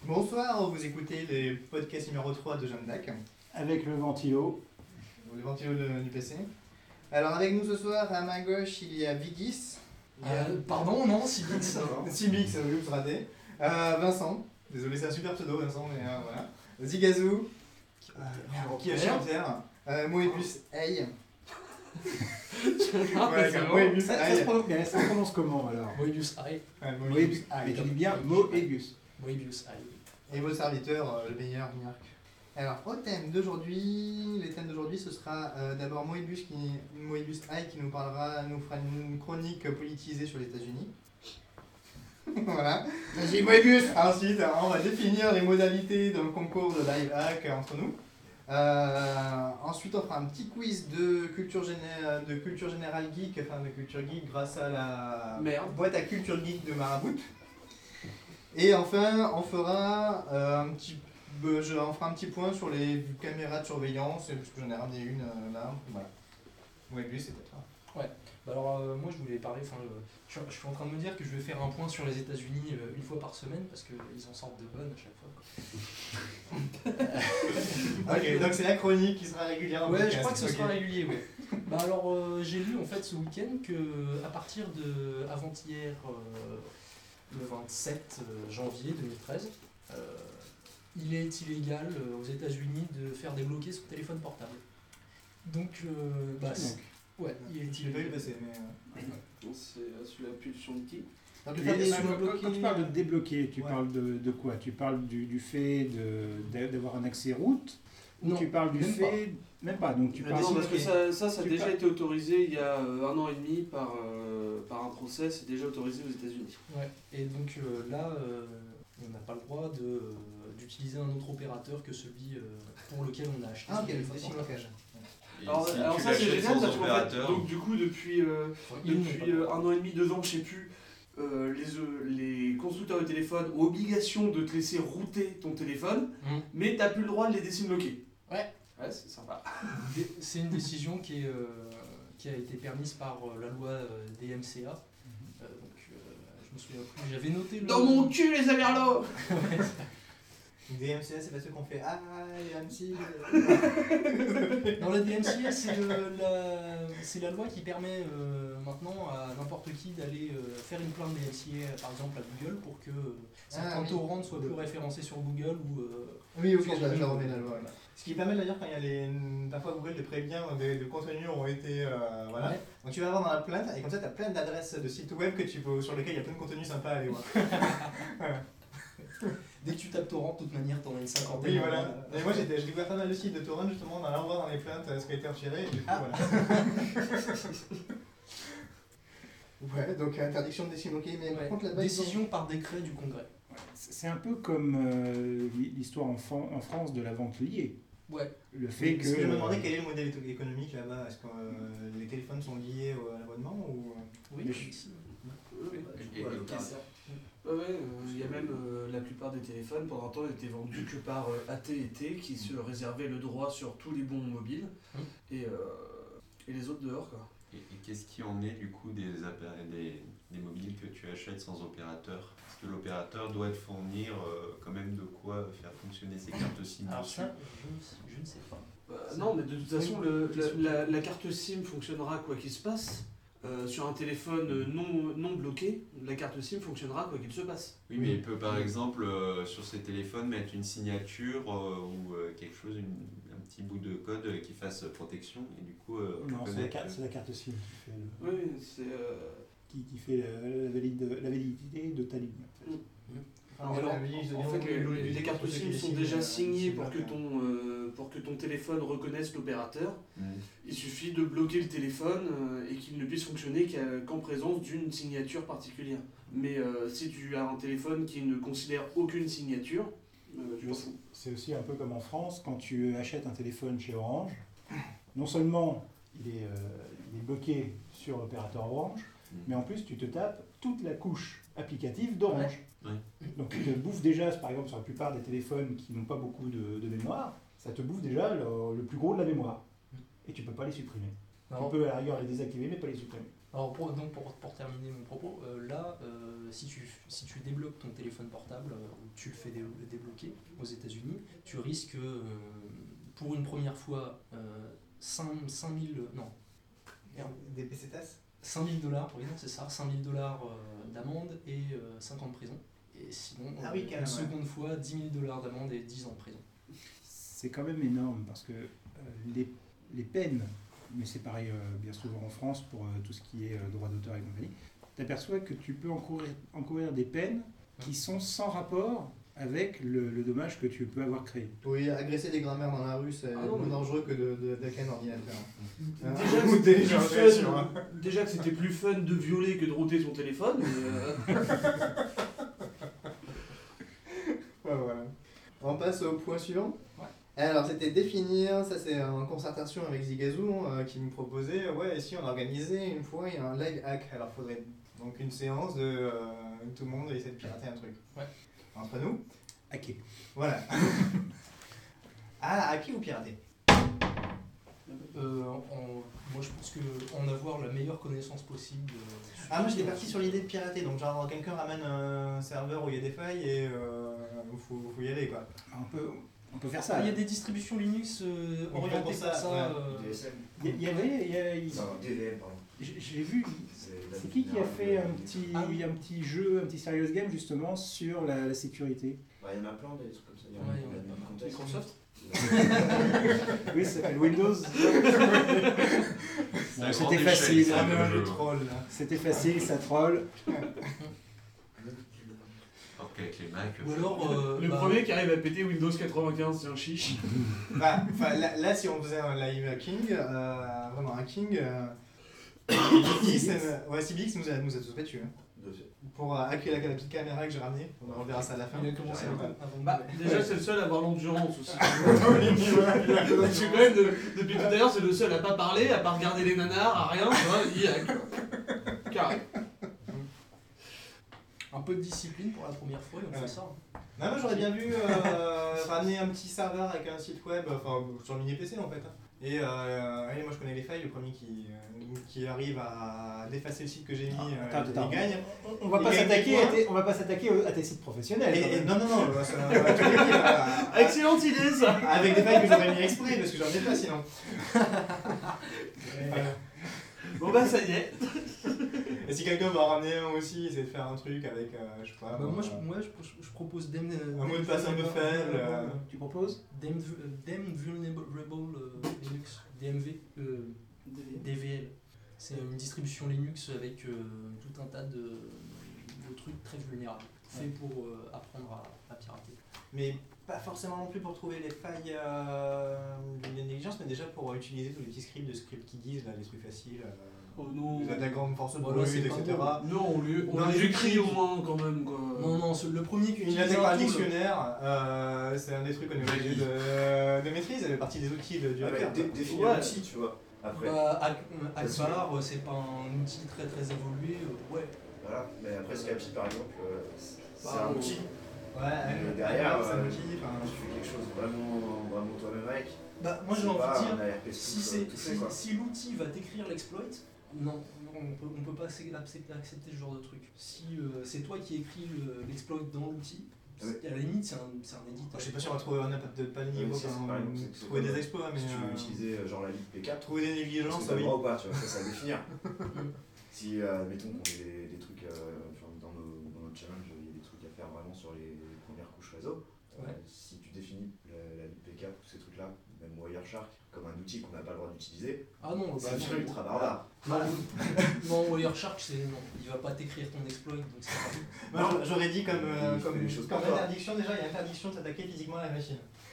Bonsoir, vous écoutez les podcasts numéro 3 de Jeanne d'Arc. Avec le ventilo. Le ventilo du PC. Alors avec nous ce soir, à ma gauche, il y a Vigis. Pardon, non, Sibix. Sibix, oups, raté. Vincent. Désolé, c'est un super pseudo, Vincent, mais voilà. Zigazoo. Qui est chanteur. Moebius Aïe. Moebius Aïe. Ça prononce comment alors? Moebius Aïe. Moebius Aïe. Tu dis bien Moebius. Moebius Aïe. Et votre serviteur, le meilleur, Marc. Alors, au thème d'aujourd'hui, les thèmes d'aujourd'hui, ce sera d'abord Moebius Aïe qui nous fera une chronique politisée sur les États-Unis. Voilà. Vas-y, Moebius. Ensuite, on va définir les modalités d'un concours de live hack entre nous. Ensuite, on fera un petit quiz de culture générale geek, enfin de culture geek grâce à la boîte à culture geek de Marabout. Et enfin, on fera un petit point sur les caméras de surveillance, parce que j'en ai ramené une là. Voilà. Moebius, c'est peut-être ça. Ouais. Bah alors moi je voulais parler, je suis en train de me dire que je vais faire un point sur les États-Unis une fois par semaine parce qu'ils en sortent de bonnes à chaque fois. Ok, donc c'est la chronique qui sera régulière. Ouais, je crois que ce sera régulier, ouais. Bah alors j'ai lu en fait ce week-end que à partir de avant-hier, le 27 janvier 2013, il est illégal aux États-Unis de faire débloquer son téléphone portable. Donc ouais, il est Je l'ai pas vu illégal. passer, mais. C'est sous la pulsion de qui? Quand tu parles de débloquer, tu parles de quoi? Tu parles du fait d'avoir un accès route? Ou Non, tu parles du même fait... Même pas, donc tu parles... Non, parce que ça a Tu déjà parles- été autorisé il y a 1 an et demi par un procès, c'est déjà autorisé aux États-Unis. Ouais. Et donc là, on n'a pas le droit d'utiliser un autre opérateur que celui pour lequel on a acheté Ah, son ok, téléphone le portable. blocage. Alors si tu ça c'est l'achètes génial sans parce qu'en fait, opérateur, donc du coup depuis Ils n'ont pas le droit. 1 an et demi, 2 ans, je sais plus, les constructeurs de téléphone ont obligation de te laisser router ton téléphone, mais t'as plus le droit de les décibloquer. Ouais. Ouais, c'est sympa. C'est une décision qui a été permise par la loi DMCA. Donc je me souviens plus, j'avais noté le... Dans mon cul les amerlots. DMCA, c'est pas ceux qu'on fait Ah, les MC. Dans la DMCA, c'est la loi qui permet maintenant à n'importe qui d'aller faire une plainte DMCA, par exemple à Google, pour que certains torrents soient plus référencés sur Google ou... Oui, ok, je la remets la loi. Ouais. Ce qui est pas mal d'ailleurs quand il y a parfois Google te prévient de contenus ont été. Voilà. Ouais. Donc tu vas voir dans la plainte et comme ça tu as plein d'adresses de sites web sur lesquels il y a plein de contenus sympas à aller voir. Dès que tu tapes torrent, de toute manière, t'en as une cinquantaine. Oui, voilà. Et moi j'ai découvert pas mal de sites de torrent justement en allant voir dans les plaintes ce qui a été retiré et du coup voilà. Ouais, donc interdiction de décibloquer, mais par contre là-bas. Décision par décret du Congrès. C'est un peu comme l'histoire en France de la vente liée. Ouais. Le fait Parce que je me demandais que... quel est le modèle économique là-bas. Est-ce que les téléphones sont liés à l'abonnement ou. Oui, Mais ici. Il y a même la plupart des téléphones, pendant un temps, n'étaient vendus que par AT&T qui se réservait le droit sur tous les bons mobiles et les autres dehors quoi. Et qu'est-ce qui en est du coup des mobiles que tu achètes sans opérateur? Parce que l'opérateur doit te fournir quand même de quoi faire fonctionner ses cartes SIM. Alors dessus. ça, je ne sais pas. Non, mais de toute façon, la carte SIM fonctionnera quoi qu'il se passe. Sur un téléphone non bloqué, la carte SIM fonctionnera quoi qu'il se passe. Oui, mais il peut par exemple sur ses téléphones mettre une signature ou quelque chose, un petit bout de code qui fasse protection et du coup Non, c'est reconnaître. la carte SIM Oui, c'est... qui fait la validité de ta ligne. Alors, en fait, les cartes SIM sont déjà signées pour que ton téléphone reconnaisse l'opérateur. Il suffit de bloquer le téléphone et qu'il ne puisse fonctionner qu'en présence d'une signature particulière. Mais si tu as un téléphone qui ne considère aucune signature, tu t'en fous. C'est aussi un peu comme en France, quand tu achètes un téléphone chez Orange, non seulement il est bloqué sur l'opérateur Orange, mais en plus tu te tapes toute la couche applicative d'Orange. Ouais. Donc tu te bouffes déjà, par exemple sur la plupart des téléphones qui n'ont pas beaucoup de mémoire, ça te bouffe déjà le plus gros de la mémoire. Et tu peux pas les supprimer. Tu peux à la rigueur les désactiver mais pas les supprimer. Alors pour terminer mon propos, si tu débloques ton téléphone portable, ou tu le fais débloquer aux États-Unis, tu risques pour une première fois 5000 non, Des PCTAS 5000 dollars, oui non c'est ça, 5000 dollars d'amende et 5 ans de prison. Et sinon, Ah oui, quand même, une seconde fois 10 000 dollars d'amende et 10 ans de prison. C'est quand même énorme parce que les peines, mais c'est pareil bien souvent en France pour tout ce qui est droit d'auteur et compagnie, tu aperçois que tu peux encourir des peines qui sont sans rapport avec le dommage que tu peux avoir créé. Oui, agresser des grammaires dans la rue, c'est moins dangereux que d'hacker un ordinateur. Déjà que c'était plus fun de violer que de router son téléphone. Mais Ouais, voilà. On passe au point suivant. Ouais. Alors, c'était définir, ça c'est en concertation avec Zigazoo qui nous proposait, ouais, et si on organisait une fois un live hack, alors il faudrait donc une séance de tout le monde essaie de pirater un truc. Ouais. Entre nous. Hacker. Voilà. Ah, hacker ou pirater? Moi je pense qu'en avoir la meilleure connaissance possible. Ah, moi j'étais parti sur l'idée de pirater, donc genre quelqu'un ramène un serveur où il y a des failles et faut y aller quoi. On peut faire ça. Il y a des distributions Linux orientées pour ça. DSM. Il y avait... Non, DVM, pardon. J'ai vu... C'est qui a fait un petit jeu, un petit serious game justement sur la sécurité? Bah, il y en a plein des trucs comme ça. Il y en Ouais, a il y en a pas mal. Microsoft. Oui, ça s'appelle Windows. C'est C'était facile. ça, Ah, le le jeu. troll là. C'était facile, ça troll. Alors qu'avec les Mac. Ou alors. Le premier qui arrive à péter Windows 95, c'est un chiche. Bah, là, si on faisait un live hacking, vraiment un king, CBX nous a tous fait dessus. Hein. Pour hacker la petite caméra que j'ai ramenée, on verra ça à la fin. Il a commencé avant. Bah, déjà, c'est le seul à avoir l'endurance aussi. Je suis quand même, depuis tout à l'heure, c'est le seul à pas parler, à pas regarder les nanars, à rien, tu vois, il y a carré. Un peu de discipline pour la première fois et on fait ça. Non, moi j'aurais bien vu ramener un petit serveur avec un site web, enfin sur le mini PC en fait. Hein. Et moi je connais les failles, le premier qui arrive à défacer le site que j'ai mis, il gagne. On va pas s'attaquer à tes sites professionnels. Non, Excellente idée, ça. avec des failles que j'aurais mis exprès parce que j'en ai pas sinon. Bon bah, ça y est. Et si quelqu'un va en ramener un aussi, essayer de faire un truc avec, je sais pas. Moi je propose Damned. Un mot de passe un peu faible. Tu proposes Damned Vulnerable Linux, DMV, DVL. C'est une distribution Linux avec tout un tas de trucs très vulnérables, faits pour apprendre à pirater. Mais pas forcément non plus pour trouver les failles de négligence, mais déjà pour utiliser tous les petits scripts de script kiddies, là, les trucs faciles, Oh non. les attaquants de force Voilà, brute, c'est pas etc. Non, on Non, les les écrit écrits. au moins quand même, quoi. Non, le premier qui Une utilise attaque par un tool. dictionnaire, c'est un des trucs qu'on est obligé de maîtriser, ça fait partie des outils du Ah, mais hacker. définir Ouais. l'outil, tu vois. Après, Akbar, c'est pas un outil très évolué, ouais. voilà. Mais après, Scapi, par exemple, c'est Bah, un outil. Ouais, derrière, c'est un outil. Tu fais quelque chose vraiment toi-même avec. Bah, moi j'ai C'est envie pas de dire, un ARP si, script tout fait, quoi. si l'outil va t'écrire l'exploit, non, on peut pas accepter ce genre de truc. Si c'est toi qui écris l'exploit dans l'outil, Oui. à la limite c'est un éditeur. Je sais pas si on va trouver, on n'a pas le niveau Oui, c'est pour pareil, donc c'est trouver comme, des exploits, mais Si tu veux utiliser genre la lib P4, trouver des est-ce négligences, que ça t'as le oui. droit ou pas, tu vois, ça c'est à définir. Si, admettons qu'on ait des trucs, enfin, dans notre challenge, il y a des trucs à faire vraiment sur les premières couches réseau. Ouais. Si tu définis la lib P4, tous ces trucs-là, même Wireshark, comme un outil qu'on n'a pas le droit d'utiliser, Ah non, c'est ultra barbare. non, Wireshark, non, il va pas t'écrire ton exploit, donc c'est pas Moi j'aurais dit comme Il fait des choses comme pour toi. interdiction, déjà il y a interdiction de s'attaquer physiquement à la machine.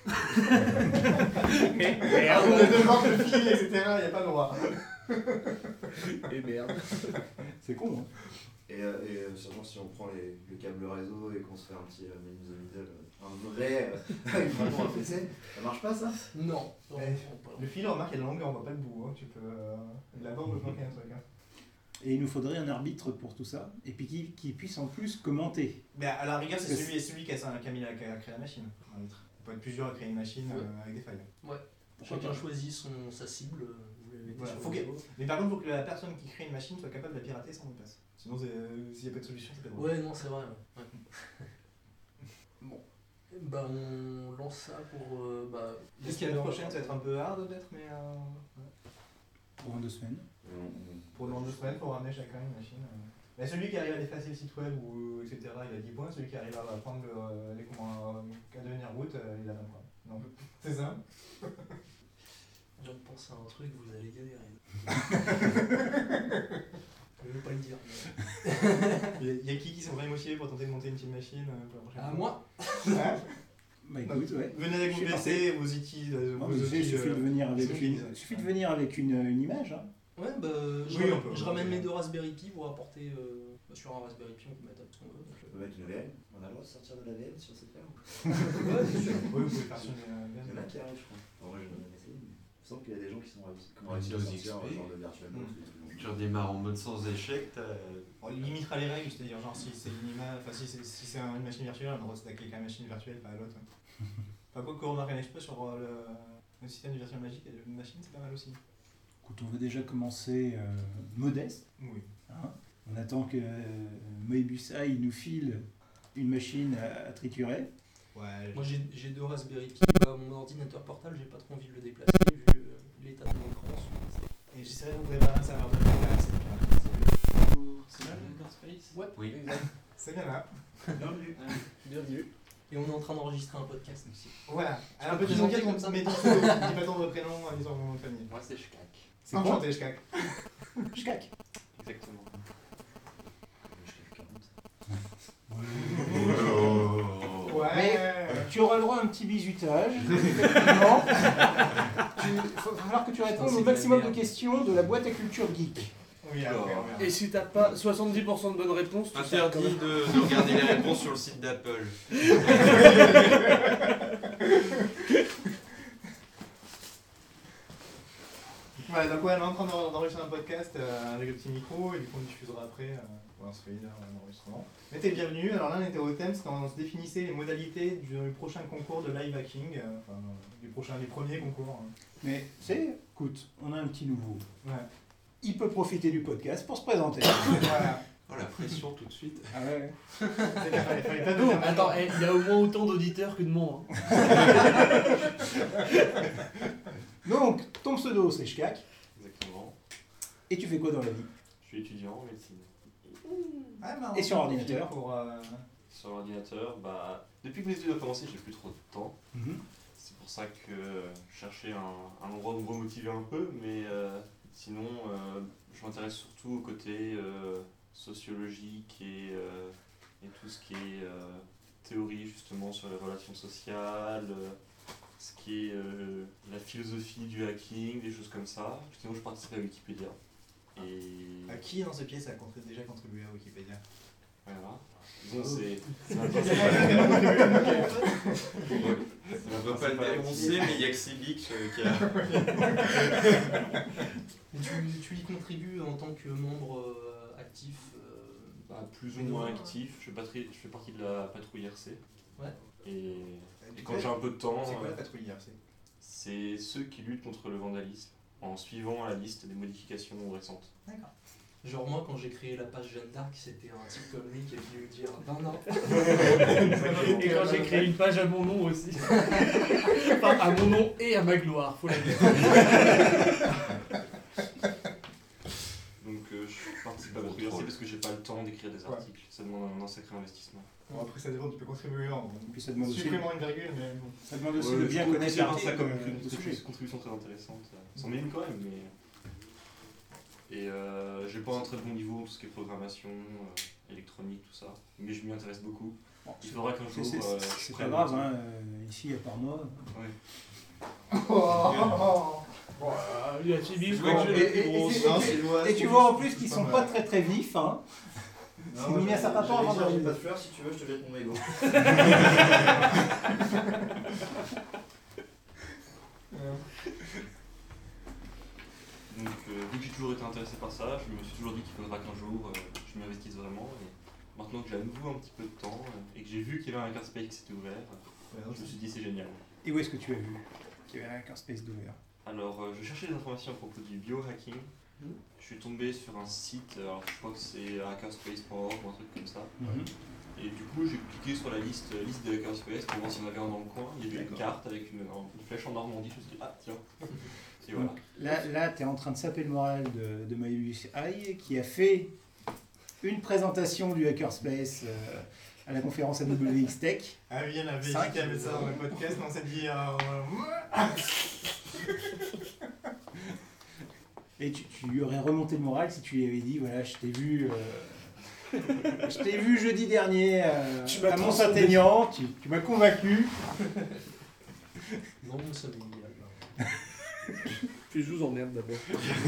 Merde. On ne demande le fil, etc., il n'y a pas le droit. Et merde. C'est con, hein. Et seulement si on prend le câble réseau et qu'on se fait un petit man in the middle, un vrai, avec vraiment un PC, ça marche pas ça? Non, Le fil, remarque, il y a de la longueur, on voit pas le bout. Hein. Tu peux. Là-bas, on peut planquer un truc. Hein. Et il nous faudrait un arbitre pour tout ça, et puis qui puisse en plus commenter. Mais à la rigueur, c'est Parce que celui qui a créé la machine. Il peut être plusieurs à créer une machine avec des failles. chacun choisit sa cible, vous le mettez Voilà, sur faut le que- niveau. Mais par contre, il faut que la personne qui crée une machine soit capable de la pirater sans mot de passe. Sinon, s'il n'y a pas de solution, c'est pas drôle. Ouais, non, c'est vrai. Ouais. Bon. Bah, on lance ça pour. Est-ce qu'il y a la prochaine, ça va être un peu hard peut-être, mais Pour dans 2 semaines. pour dans 2 semaines, il faut ramener chacun une machine. Mais celui qui arrive à effacer le site web, ou etc., il a 10 points. Celui qui arrive à prendre à devenir root, il a 20 points. Non, c'est ça. Je viens de penser à un truc, vous allez galérer. Je veux pas le dire. Mais... Il y a qui sont vraiment motivés pour tenter de monter une petite machine pour la prochaine Ah, fois. moi Ouais. Bah écoute, ouais. Venez avec Je vos suis PC, vos outils. Non, mais il suffit de venir avec suffit. une, suffit de venir avec une image. Hein. Ouais, bah, Oui, on peut. je ramène mes 2 Raspberry Pi pour apporter. Sur un Raspberry Pi, on peut mettre ce qu'on veut. On peut mettre une VM. On a le droit de sortir de la VM sur cette ferme. Ouais, bien sûr. Oui, vous pouvez faire sur Il y en a qui arrivent, je crois. En vrai, je n'ai jamais essayé, mais il me semble qu'il y a des gens qui sont réussi à Windows sortir XP. genre de VirtualBox ou des trucs comme Tu ça. redémarres en mode sans échec, On limitera les règles, c'est-à-dire genre si c'est une image, enfin si c'est une machine virtuelle, on a le droit de stacker qu'à la machine virtuelle, pas à l'autre. Enfin quoi qu'on remarque un exprès sur le système de virtual magic et de machine, c'est pas mal aussi. Écoute, on va déjà commencer modeste. Oui. Hein. On attend que Moebius AI nous file une machine à triturer. Ouais. Moi j'ai 2 Raspberry Pi. Mon ordinateur portable, j'ai pas trop envie de le déplacer vu l'état de mon écran. Et j'essaierai de vous préparer un serveur de podcast. C'est là le Dark Space. Ouais, Oui. exact. C'est bien là. Bienvenue. Bienvenue. Et on est en train d'enregistrer un podcast aussi. Voilà. Alors peux petit présenter enquête, comme ça on met ton pseudo, dis pas ton vrai prénom, dis ton nom de famille. Moi c'est Shkak. C'est quoi Enchanté, Shkak. Schcac. Exactement. Ouais. Tu auras le droit à un petit bisutage. Effectivement. Il va falloir que tu répondes C'est au de la maximum de merde. questions de la boîte à culture geek. Oui, après, on verra. Et si t'as pas 70% de bonnes réponses, tu sors quand Interdit même. de regarder les réponses sur le site d'Apple. Voilà, donc ouais, on est en train d'enregistrer un podcast avec le petit micro et du coup on diffusera après pour un se fait 1 heure d'enregistrement. Mais t'es le bienvenu, alors là on était au thème, c'était on se définissait les modalités du prochain concours de live hacking, enfin des premiers concours. Hein. Mais tu sais, écoute, on a un petit nouveau. Ouais. Il peut profiter du podcast pour se présenter. Voilà. Oh la pression tout de suite. Ah ouais. Fallait pas Non, devenir attends, major. il y a au moins autant d'auditeurs que de membres. hein. Donc, ton pseudo c'est Schcac. Exactement. Et tu fais quoi dans la vie? Je suis étudiant en médecine. Ah, marrant. Et sur ordinateur pour, Sur l'ordinateur, depuis que mes études ont commencé, j'ai plus trop de temps. Mhm. C'est pour ça que je cherchais un endroit où me remotiver un peu, mais sinon, je m'intéresse surtout au côté sociologique et tout ce qui est théorie justement sur les relations sociales, ce qui est la philosophie du hacking, des choses comme ça. Sinon, je participe à Wikipédia. Et à qui dans ce pièce a déjà contribué à Wikipédia? voilà. Disons, c'est C'est ma pas On ne va pas le dénoncer, mais il y a que Cibic qui a. Mais tu y contribues en tant que membre actif. plus ou moins actif. Je fais partie de la patrouille RC. Ouais. Et quand j'ai un peu de temps, C'est quoi la patrouille IRC? c'est ceux qui luttent contre le vandalisme en suivant la liste des modifications récentes. D'accord. Genre moi quand j'ai créé la page Jeanne d'Arc, c'était un type comme lui qui est venu me dire non. Et quand j'ai créé une page à mon nom aussi. Enfin, à mon nom et à ma gloire, faut la dire. Donc je participe à la patrouille RC parce que j'ai pas le temps d'écrire des articles. Ça demande un sacré investissement. Bon, après ça dépend, tu peux contribuer en Et puis ça demande aussi, supprimant une virgule, mais bon. ça demande aussi Ouais, de je bien trouve connaître que c'est l'article, ça comme le une sujet. contribution très intéressante. C'en est une quand même, mais. Et j'ai pas un très bon niveau en tout ce qui est programmation, électronique, tout ça. Mais je m'y intéresse beaucoup. Bon, Il faudra qu'un jour. c'est je pas prenne- grave, hein, ici à part moi. Ouais. Il y a Chibi, Je vois que j'ai les plus grosses. Non, c'est loin, Et tu vois en plus qu'ils sont pas très très vifs. Hein. Non, Il moi, met un certain temps avant j'ai d'arriver. pas de fleurs, si tu veux, je te jette mon ego. Donc, vu que j'ai toujours été intéressé par ça, je me suis toujours dit qu'il faudra qu'un jour je m'investisse vraiment. Et maintenant que j'ai à nouveau un petit peu de temps et que j'ai vu qu'il y avait un hackerspace qui s'était ouvert, je me suis dit c'est génial. Et où est-ce que tu as vu qu'il y avait un hackerspace d'ouvert? Alors, je cherchais des informations à propos du biohacking. Je suis tombé sur un site, alors je crois que c'est hackerspace.org ou un truc comme ça. Et du coup, j'ai cliqué sur la liste des hackerspace pour voir s'il y en avait un dans le coin. Il y avait une carte avec une flèche en Normandie. Je me suis dit, ah tiens. Et voilà. Là tu es en train de saper le moral de Moebius Eye qui a fait une présentation du Hackerspace à la conférence AWX Tech. Ah oui, elle avait hésité à mettre ça dans le podcast, mais on s'est dit... Et tu lui aurais remonté le moral si tu lui avais dit, voilà, je t'ai vu jeudi dernier à Mont-Saint-Aignan, tu m'as convaincu. Non, ça m'est Puis je vous emmerde d'abord.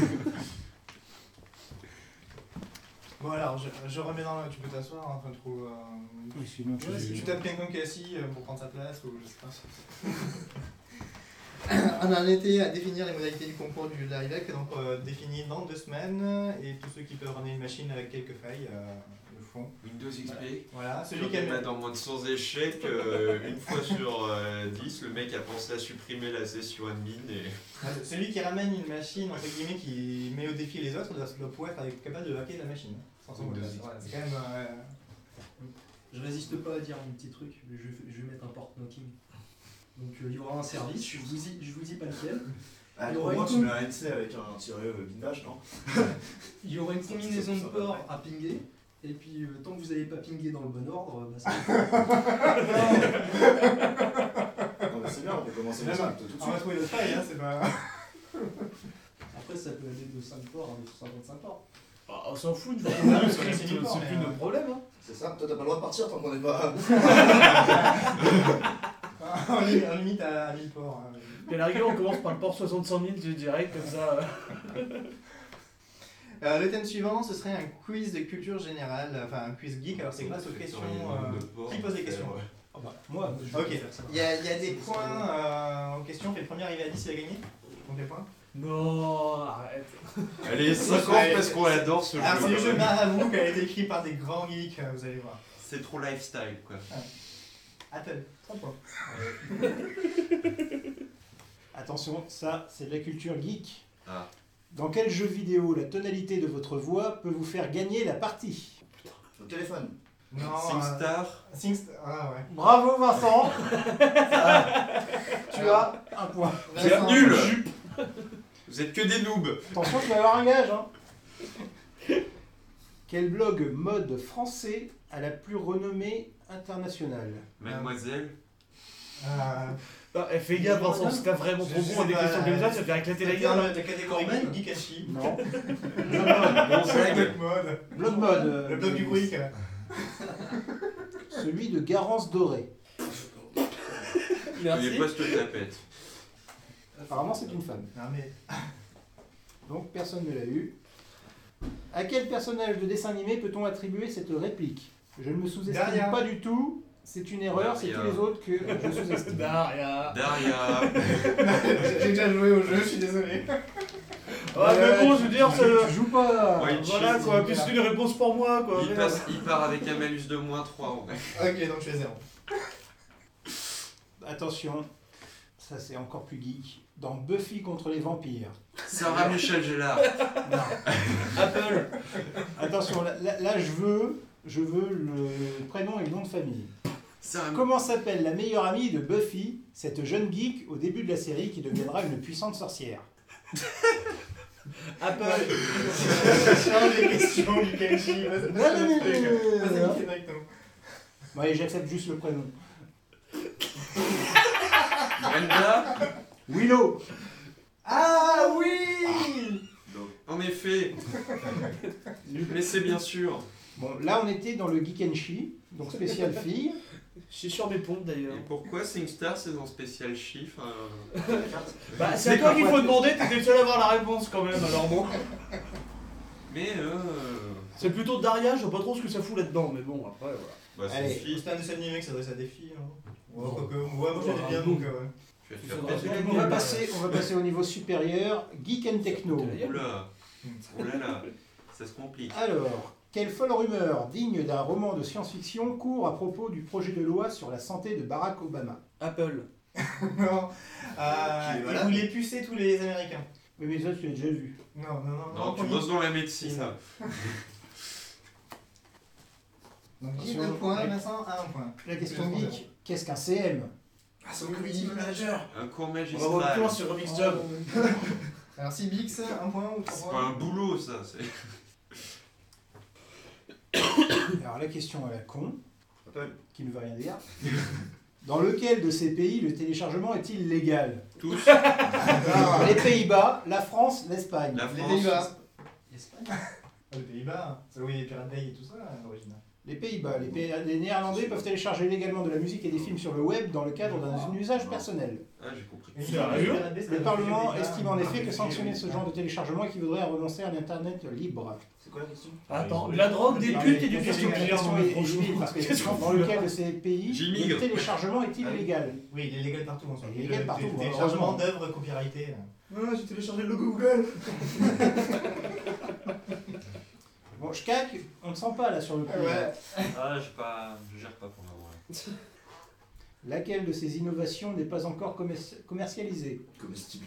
Bon alors, je remets dans le... Tu peux t'asseoir, hein, enfin trop... Oui, sinon si tu tapes quelqu'un qui est assis pour prendre sa place, ou je sais pas. On en était à définir les modalités du concours du LiveHack, donc défini dans 2 semaines, et tous ceux qui peuvent runner une machine avec quelques failles le font. Windows XP. Voilà, Celui qui a dans moins de 100 échecs, une fois sur 10, le mec a pensé à supprimer la session admin et... Celui qui ramène une machine, entre guillemets, qui met au défi les autres, doit pouvoir être capable de hacker la machine. Sans son Windows voilà, c'est quand même... Je résiste pas à dire un petit truc, mais je vais mettre un port knocking. Donc il y aura un service, je vous dis pas lequel. Ah, Il y au aura moins une tu mets un NC avec un tiré blindage, non? Il y aura une combinaison de ports à pinguer, et puis tant que vous n'avez pas pingé dans le bon ordre, bah ça Non mais c'est bien, on peut commencer le simple tout de On va suite. trouver le faille, hein, c'est pas... Après ça peut aller de 5 ports à 255 ports. Ah, on s'en fout, une fois qu'on a le script, C'est c'est uniforme, plus mais, notre problème. Hein. C'est ça, toi t'as pas le droit de partir tant qu'on est pas... on limite à 1000 ports. Et à la rigueur, on commence par le port 65 000 direct, comme ça. Le thème suivant, ce serait un quiz de culture générale, enfin un quiz geek, alors c'est grâce aux questions... Qui pose des questions? Moi, je Ok, vais faire ça. il y a des points aux questions, fait le premier arrivé à 10, il a gagné. Donc les points. Non, arrête. Allez, 50 parce qu'on adore ce jeu. Alors c'est le jeu Maravou qui a été écrit par des grands geeks, vous allez voir. C'est trop lifestyle quoi. Apple, 3 points. Attention, ça c'est de la culture geek. Ah. Dans quel jeu vidéo la tonalité de votre voix peut vous faire gagner la partie? Au téléphone. Non, SingStar. SingStar, ah ouais. Bravo Vincent. Tu as un point. Vous êtes nuls. Vous êtes que des noobs. Attention, tu vas avoir un gage. Hein. Quel blog mode français a la plus renommée internationale? Mademoiselle. Fais gaffe, Vincent, si t'as vraiment trop bon à des questions comme ça, tu vas faire éclater la gueule. La catégorie geek and chi. Non. Blog Blog mode. mode. Le blog du bruit. Celui de Garance Doré. Les postes tapettes. Apparemment, c'est une femme. Non mais... Donc, personne ne l'a eu. À quel personnage de dessin animé peut-on attribuer cette réplique? Je ne me sous-estime Daria. pas du tout. C'est une erreur, c'est tous les autres que je sous-estime. Daria. Daria. J'ai déjà joué au jeu, je suis désolé. Ouais, mais bon, je veux dire, Tu joues pas. Ouais, voilà quoi, puis c'est une réponse pour moi quoi. Il part avec un malus de moins 3 en vrai. Ok, donc je fais 0. Attention, ça c'est encore plus geek. Dans Buffy contre les vampires. Sarah Michel Gellar. Apple. Attention, là je veux le prénom et le nom de famille. Sarah... Comment s'appelle la meilleure amie de Buffy, cette jeune geek au début de la série qui deviendra une puissante sorcière? Apple. Change les questions du Kenji. Vas-y, non. directement. Ouais, j'accepte juste le prénom. Brenda. Willow. Ah oui. Donc, en effet. Mais c'est bien sûr. Bon, là on était dans le Geekenshi, donc spécial fille. Je suis sur mes pompes d'ailleurs. Et pourquoi SingStar c'est dans Spécial Chiffre Bah, c'est à toi qu'il faut demander, t'étais le seul à avoir la réponse quand même, alors bon. Mais C'est plutôt Daria, je vois pas trop ce que ça fout là-dedans, mais bon, après voilà. bah, c'est Allez. une fille. C'est un dessin animé qui s'adresse à des filles. Hein. Ouais, moi j'aimais bien donc. Je vais te Ça faire va. passer. On va passer au niveau supérieur, Geek and Techno. Oula. Oh là là. Ça se complique. Alors, quelle folle rumeur digne d'un roman de science-fiction court à propos du projet de loi sur la santé de Barack Obama? Apple. Non. Qui est Il malade. voulait pucer tous les Américains. Oui, mais ça, tu l'as déjà vu. Non. Non, tu premier. bosses dans la médecine. C'est ça. Donc Guy, Attention, 2 points, la- Vincent, 1 point. La question geek, qu'est-ce qu'un CM? Ah, c'est community manager. Un cours On va magistral. voir plus loin sur Remix Job. Alors si Bix, 1 point ou 3 C'est points. pas un boulot, ça. C'est... Alors la question à la con, Appelle. qui ne veut rien dire. Dans lequel de ces pays le téléchargement est-il légal? Tous. Les Pays-Bas, la France, l'Espagne. La Les France. Pays-Bas. L'Espagne. Les Pays-Bas, c'est où il y a les Pirates Bay et tout ça, à l'origine. Les Pays-Bas, les Néerlandais peuvent télécharger légalement de la musique et des films sur le web dans le cadre d'un usage personnel. Ah, j'ai compris. Et Sérieux les Pirates Bay, c'est Le la Parlement Pays-Bas. estime en effet que sanctionner ce genre de téléchargement équivaudrait à renoncer à l'Internet libre. C'est quoi la question? Attends, de la drogue, des Non, putes mais et du la question casting. est civile, parce que dans lequel de ces pays J'immigre. le téléchargement est illégal? Oui, il est légal partout en soi. Il est légal partout, Le téléchargement heureusement. d'œuvres copyrightées. Ah, j'ai téléchargé le logo Google. Bon, Shkak, on ne sent pas là sur le coup. Ouais. Ah, je gère pas pour le moment. Là. Laquelle de ces innovations n'est pas encore commercialisée? Comestible.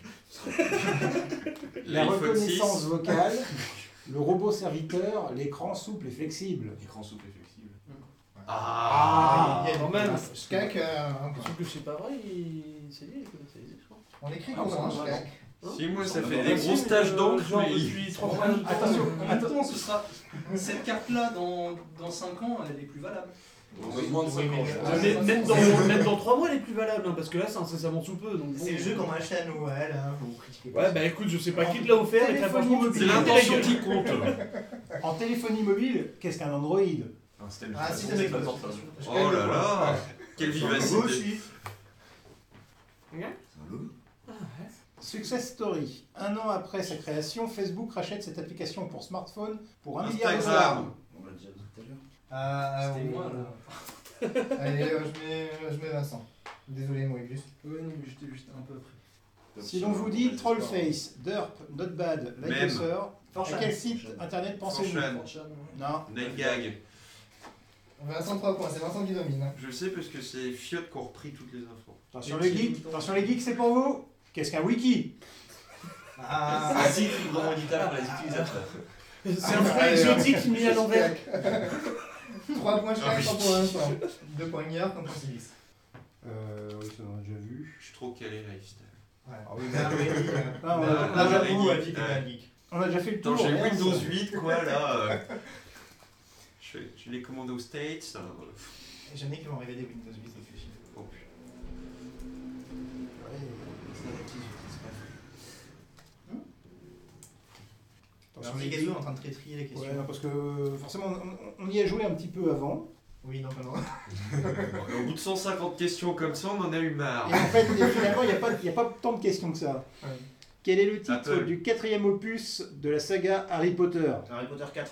La L'iPhone reconnaissance 6. vocale, le robot serviteur, l'écran souple et flexible. Écran souple et flexible. Ah, Il y a quand même. Skak, un point. Sauf que c'est pas vrai, c'est lui, il est commercialisé, je crois. On écrit Ah, comment, ça va, Skak? Si, moi, ça Ça fait va. des grosses taches d'encre. Genre mais- depuis 30 ans. Attention, attends, ce sera. Cette carte-là, dans 5 ans, elle est plus valable. Moins de 5 ans, je crois. Même dans 3 mois, elle est plus valable, hein, parce que là, c'est incessamment sous peu. Donc bon. C'est le jeu qu'on a acheté à Noël, hein, vous critiquez pas. Ouais, bah écoute, je sais pas qui te l'a offert, et très Téléphonie franchement, mobile. C'est l'intention qui compte. En téléphonie mobile, qu'est-ce qu'un Android? Un système Ah, de si, c'est t'as pas raison. portable. Oh là là. Quelle C'est un logo vivacité. aussi. C'est un logo. Success Story. Un an après sa création, Facebook rachète cette application pour smartphone pour 1 milliard de dollars. Instagram. On l'a déjà dit tout à l'heure. C'était moi, là. Allez, je mets Vincent. Désolé, Moebius. Ouais, non, mais j'étais juste un peu après. Si l'on vous dit Trollface, Derp, Notebad, Like Même. User, à quel site Forchan. internet pensez-vous? Forchan. Non. Nightgag. Vincent 3 points, c'est Vincent qui domine. Hein. Je le sais parce que c'est Fiat qui ont repris toutes les infos. Attention les geeks, c'est pour vous. Qu'est-ce qu'un wiki? Ah, site librement éditable pour les utilisateurs. c'est un fruit exotique mis à l'envers. 3 points Ah chacun oui. pour Vincent. 2 points Guillaume, 1 point Sylvie. Oui, ça on a déjà vu. Je suis trop calé lifestyle. Ouais. Ah oui, Ah oui, Ah, on, Ah, a, Là, ah, j'avoue, ouais. Alfie, t'es un geek. on a déjà fait le tour. Attends, j'ai hein, Windows ça. 8, quoi, là. Je l'ai commandé aux States. J'en ai qui vont révéler Windows 8, ça fait chier. Oh, putain. Attention, Alors, les les gazous geeks. en train de trier les questions. Ouais, non, parce que forcément, on y a joué un petit peu avant. Oui, non, pardon. Et au bout de 150 questions comme ça, on en a eu marre. Et en fait, finalement, il n'y a pas tant de questions que ça. Ouais. Quel est le titre Apple. du 4e opus de la saga Harry Potter? Harry Potter 4.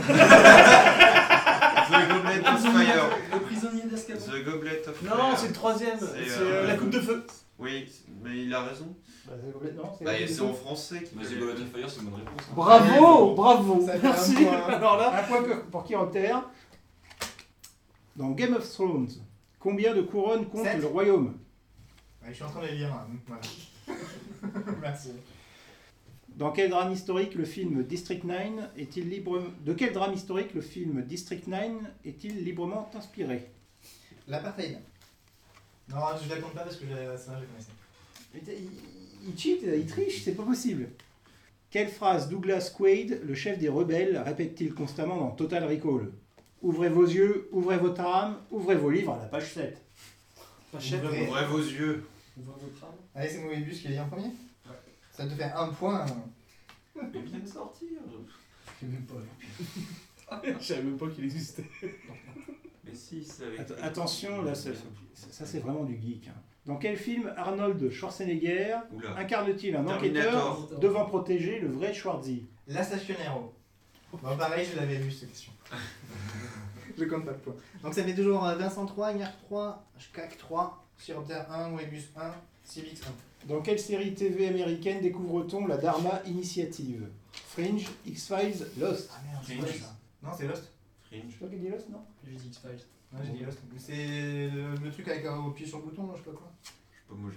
The Goblet of Fire. Le prisonnier d'Azkaban. The Goblet of Fire. Non, c'est le 3ème, C'est, c'est la coupe de feu. Oui, mais il a raison. Bah, c'est complètement. Bah, c'est en français qu'il Mais The Goblet of Fire, c'est une bonne réponse. Hein. Bravo, bravo, Ça fait merci. un point. Alors là, Un point pour Kyroter. Dans Game of Thrones, combien de couronnes compte 7. le royaume? Ouais, je suis en train de les lire. Hein. Voilà. Merci. Dans quel drame historique le film District 9 est-il libre... De quel drame historique le film District 9 est-il librement inspiré? L'apartheid. Non, je la compte pas parce que ça, je la connaissais. Il cheat, il triche, c'est pas possible. Quelle phrase Douglas Quaid, le chef des rebelles, répète-t-il constamment dans Total Recall? Ouvrez vos yeux, ouvrez votre âme, ouvrez vos livres à la page 7. Pachette. Ouvrez. Ouvrez vos yeux. Ouvrez votre âme. Allez, c'est Moebius qui l'a dit en premier. Ça te fait 1 point. Mais il vient de sortir. Je sais même pas. Je savais même pas qu'il existait. Mais si, c'est avec. Attention, là, ça c'est vraiment du geek. Hein. Dans quel film Arnold Schwarzenegger Oula. incarne-t-il un Terminator. enquêteur devant protéger le vrai Schwarzy? La Stationero. Bon, pareil, je l'avais vu cette question. Je compte pas de points. Donc ça fait toujours Vincent 3, Ignard 3, Shkak 3, Chiropter 1, Moebius 1, Civix 1. Dans quelle série TV américaine découvre-t-on la Dharma Initiative? Fringe, X-Files, Lost. Ah merde, c'est Fringe. quoi ça? Non, c'est Lost. Fringe. C'est toi qui as dit Lost, non? J'ai dit X-Files. Ouais, j'ai dit Lost. Mais c'est le truc avec au pied sur le bouton, là, je sais pas quoi. Je sais pas, moi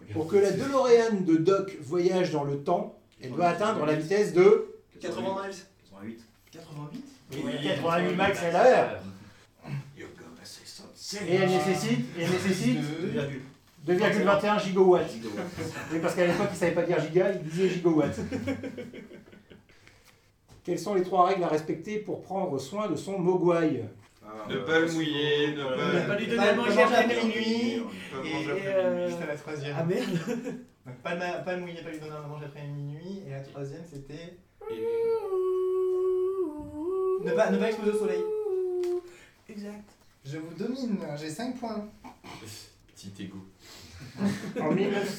Pour que la DeLorean de Doc voyage dans le temps, elle doit atteindre la vitesse de 80 miles. 88. 88. 88 max à l'heure. Et elle nécessite 2,21 gigawatts. Oui, parce qu'à l'époque, il ne savait pas dire giga, il disait gigawatts. Quelles sont les 3 règles à respecter pour prendre soin de son mogwai? Ne pas le mouiller, ne Pas lui donner Pas à le manger manger après après minuit. pas Et manger après c'était la troisième. Ah merde. Donc, pas le mouiller, pas lui donner à manger après minuit. Et la troisième, c'était ne pas exploser au soleil. Exact. Je vous domine, j'ai 5 points. Petit égo. En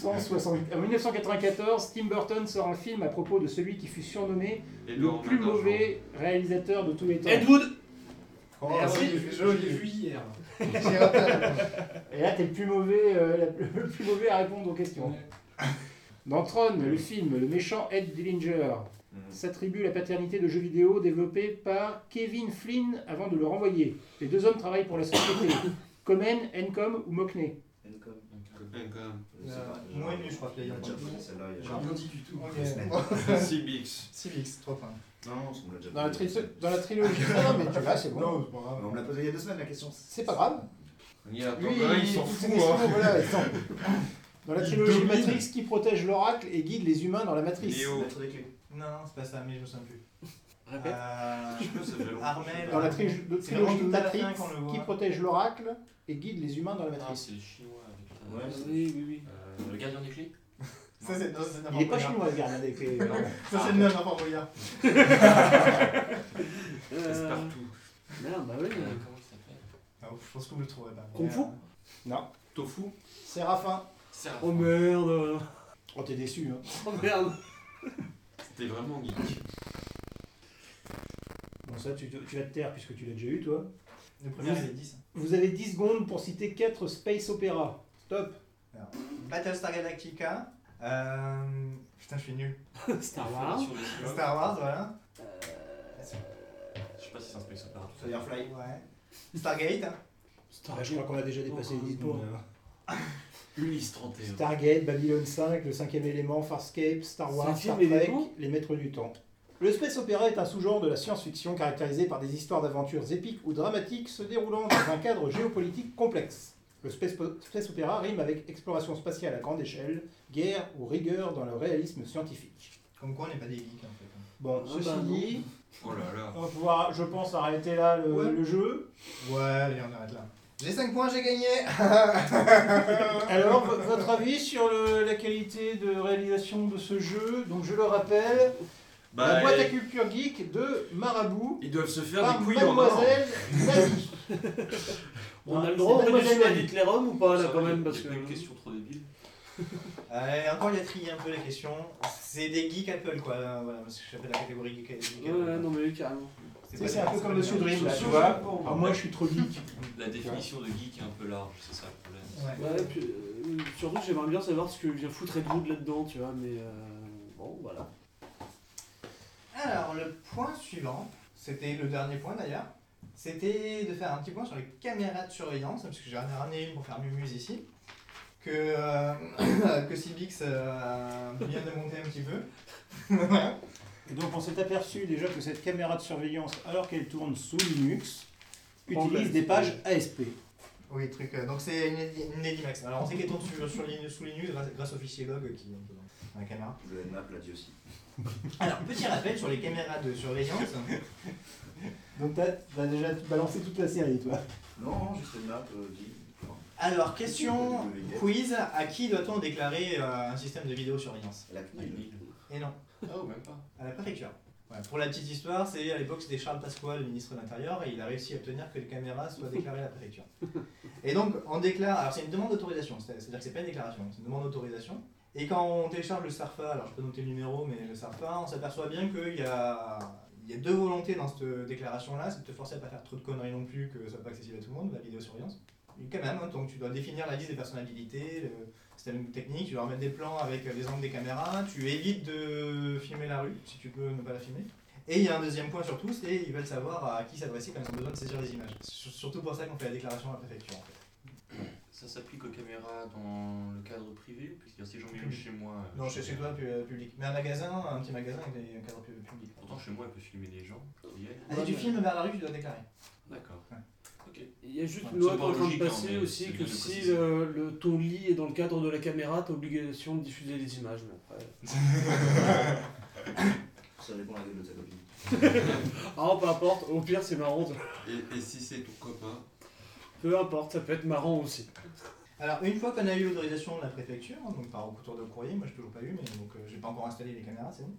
1994, Tim Burton sort un film à propos de celui qui fut surnommé le plus mauvais réalisateur de tous les temps. Ed Wood. Oh, Merci, oui, je joli. l'ai vu hier. J'ai raté la réponse. Et là, t'es le plus mauvais à répondre aux questions. Dans Tron, le film, le méchant Ed Dillinger s'attribue la paternité de jeux vidéo développé par Kevin Flynn avant de le renvoyer. Les 2 hommes travaillent pour la société. Comen, Encom ou Mokney. Encom. Moins nul, je crois que Il y a les déjà fait celle-là. il y a J'ai déjà- rien dit du tout. Ok. Cibix. Civics, 3 points. Non, on me l'a déjà Dans la, posé. dans la trilogie. Non, mais tu l'as, c'est bon. Non, c'est pas grave. Mais on me l'a posé il y a 2 semaines la question. C'est pas grave. Il y a Lui, il s'en toutes fout. ces questions, Hein. voilà, ils sont- Dans la Il trilogie domine. Matrix, qui protège l'oracle et guide les humains dans la matrice. Léo. Mettre des clés. Non, c'est pas ça, mais je me souviens plus. Répète. Je sais pas, ça fait longtemps. Armel. Dans la c'est trilogie vraiment tout à la Matrix, fin qu'on le voit. qui protège l'oracle et guide les humains dans la Ah, matrice. c'est le chinois avec Ouais, Oui. le gardien des clés. Ça, c'est non, c'est Il est pas n'importe quoi. chinois, ce gardien des clés. Ça, c'est le même n'importe quoi. C'est partout. Merde, bah oui. Comment il s'appelle? Ah, je pense que vous le trouverez pas. Kung Fu Non. Tofu. Séraphin. Oh merde. Oh, t'es déçu, hein. Oh merde. C'était vraiment geek. Bon, ça, tu vas te taire puisque tu l'as déjà eu, toi. Le premier, il est 10. Vous avez 10 secondes pour citer 4 space opéra. Stop. Alors, Battlestar Galactica. Putain, je suis nul. Star Wars. Sur les cinémas. Star Wars, voilà. Je sais pas si c'est un space opera. Firefly. Ouais. Stargate. Ah, je crois qu'on a déjà dépassé les 10 secondes. hein. Ulysse 31. Stargate, Babylon 5, le 5e élément, Farscape, Star Wars, Star Cinquième Trek, élément les maîtres du temps. Le space opéra est un sous-genre de la science-fiction caractérisé par des histoires d'aventures épiques ou dramatiques se déroulant dans un cadre géopolitique complexe. Le space opéra rime avec exploration spatiale à grande échelle, guerre ou rigueur dans le réalisme scientifique. Comme quoi, on n'est pas des geeks en fait. Bon, Ah ceci bah non. dit, Oh là là. on va pouvoir, je pense, arrêter là le jeu. Ouais, allez, on arrête là. J'ai 5 points, j'ai gagné. Alors, votre avis sur la qualité de réalisation de ce jeu? Donc, je le rappelle, la boîte à culture geek de Marabout Ils doivent se faire par des couilles en or. Mademoiselle Zazie. On a le C'est droit, on Mademoiselle réduit à Zazie. Hitlerum ou pas là Ça, quand il y a- même parce il y que. a pas une question trop débile. Encore, il a trié un peu la question. C'est des geeks Apple, quoi. Voilà, parce que j'appelle la catégorie geek Ouais, Apple. non mais carrément. Tu sais, c'est un peu comme Monsieur Dream, là, tu Social vois. porn. Alors, moi, je suis trop geek. La définition de geek est un peu large, c'est ça le problème. Ouais. Ouais, puis, surtout j'aimerais bien savoir ce que vient foutre Ed Wood là-dedans, tu vois, mais bon, voilà. Alors, le point suivant, c'était le dernier point d'ailleurs, c'était de faire un petit point sur les caméras de surveillance, parce que j'en ai ramené une pour faire Mumuse ici, que Cibix vient de monter un petit peu. Voilà. Et donc, on s'est aperçu déjà que cette caméra de surveillance, alors qu'elle tourne sous Linux, utilise des pages ASP. Oui, truc. Donc c'est une Edimax. Alors on sait qu'elle tourne sous Linux grâce au fichier log qui est dans la caméra. Le Nmap l'a dit aussi. Alors, petit rappel sur les caméras de surveillance. Donc, t'as déjà balancé toute la série, toi. Non, juste Nmap dit. Alors, question quiz, à qui doit-on déclarer un système de vidéosurveillance? La CNIL. Et non, Oh, même pas. à la préfecture. Ouais, pour la petite histoire, c'est à l'époque c'était Charles Pasqua, le ministre de l'Intérieur, et il a réussi à obtenir que les caméras soient déclarées à la préfecture. Et donc on déclare, alors c'est une demande d'autorisation, c'est-à-dire que c'est pas une déclaration, c'est une demande d'autorisation. Et quand on télécharge le SARFA, alors je peux noter le numéro, mais le SARFA, on s'aperçoit bien qu'il y a deux volontés dans cette déclaration-là, c'est de te forcer à pas faire trop de conneries non plus, que ce soit pas accessible à tout le monde, la vidéosurveillance. Et quand même, hein, donc tu dois définir la liste des personnalités, le système technique, tu dois remettre des plans avec les angles des caméras, tu évites de filmer la rue, si tu peux ne pas la filmer. Et il y a un deuxième point surtout, c'est qu'ils veulent savoir à qui s'adresser quand ils ont besoin de saisir des images. C'est surtout pour ça qu'on fait la déclaration à la préfecture en fait. Ça s'applique aux caméras dans le cadre privé? Parce que si j'en mets une chez moi. Non, chez toi, public. Mais un petit magasin avec un cadre public. Pourtant, chez moi, elle peut filmer les gens. Ah, si tu filmes vers la rue, tu dois déclarer. D'accord. Ouais. Ok. Il y a juste Ouais, une loi c'est qui est en train de logique, hein, passer mais aussi c'est que bien de si préciser. ton lit est dans le cadre de la caméra, t'as obligation de diffuser les images. Mais après... Ça dépend de la gueule de ta copine. Ah, peu importe, au pire c'est marrant. Et si c'est ton copain? Peu importe, ça peut être marrant aussi. Alors, une fois qu'on a eu l'autorisation de la préfecture, donc par retour de courrier, moi je n'ai toujours pas eu, mais donc j'ai pas encore installé les caméras, c'est bon.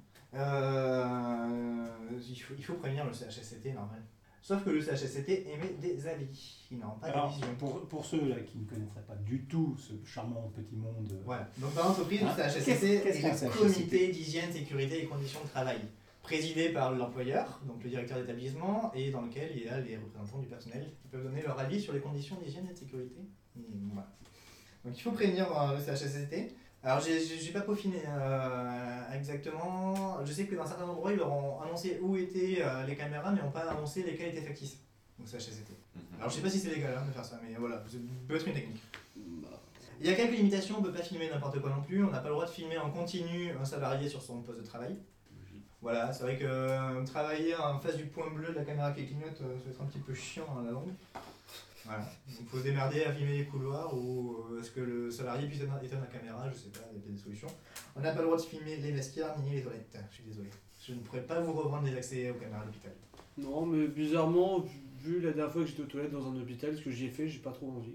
Il faut prévenir le CHSCT, normal. Sauf que le CHSCT émet des avis, il n'a pas de Alors, vision. pour ceux là qui ne connaissent pas du tout ce charmant petit monde, Voilà. Donc dans l'entreprise, le CHSCT qu'est-ce est qu'un un CHSCT? comité d'hygiène, sécurité et conditions de travail, présidé par l'employeur, donc le directeur d'établissement, et dans lequel il y a les représentants du personnel qui peuvent donner leur avis sur les conditions d'hygiène et de sécurité. Et voilà. Donc il faut prévenir le CHSCT. Alors j'ai pas peaufiné exactement. Je sais que dans certains endroits ils leur ont annoncé où étaient les caméras, mais n'ont pas annoncé lesquelles étaient factices. Donc CHSCT. Alors je sais pas si c'est légal de faire ça, mais voilà, ça peut être une technique. Il y a quelques limitations, on ne peut pas filmer n'importe quoi non plus. On n'a pas le droit de filmer en continu un salarié sur son poste de travail. Voilà, c'est vrai que travailler en face du point bleu de la caméra qui clignote, ça va être un petit peu chiant à la longue. Voilà. Donc il faut se démerder à filmer les couloirs ou est-ce que le salarié puisse éteindre la caméra, je sais pas, il y a peut-être des solutions. On n'a pas le droit de filmer les vestiaires ni les toilettes, je suis désolé. Je ne pourrais pas vous revendre des accès aux caméras à l'hôpital. Non, mais bizarrement, vu la dernière fois que j'étais aux toilettes dans un hôpital, ce que j'y ai fait, j'ai pas trop envie.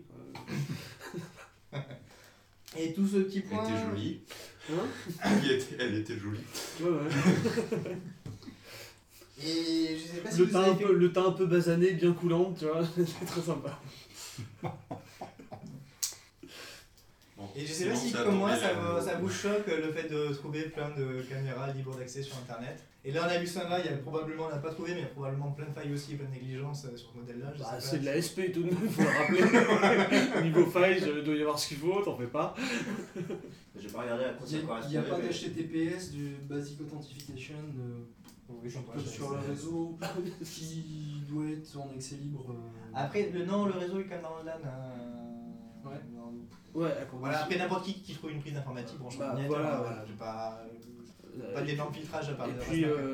Et tout ce petit point... Elle était jolie. Hein? Elle était jolie. Ouais. Et je sais pas si Le vous teint, avez fait... le teint un peu basané, bien coulant, tu vois, c'est très sympa. Bon, Et je sais pas si comme moi ça vous choque le fait de trouver plein de caméras libres d'accès sur internet. Et là on a vu ça là, il y a probablement, on l'a pas trouvé, mais il y a probablement plein de failles aussi, plein de négligences sur ce modèle là. Bah, c'est de la SP tout de même, faut le rappeler. Niveau faille, il doit y avoir ce qu'il faut, t'en fais pas. J'ai pas regardé à quoi ça correspondait. Il n'y a pas mais- d'HTTPS, du Basic Authentification sur le réseau qui doit être en accès libre. Après, le réseau est quand même dans le LAN. Ouais. Ouais, à Voilà, après n'importe qui trouve une prise d'informatique, franchement, Bah, net, voilà. j'ai pas d'énorme filtrage à part Et des puis, adresses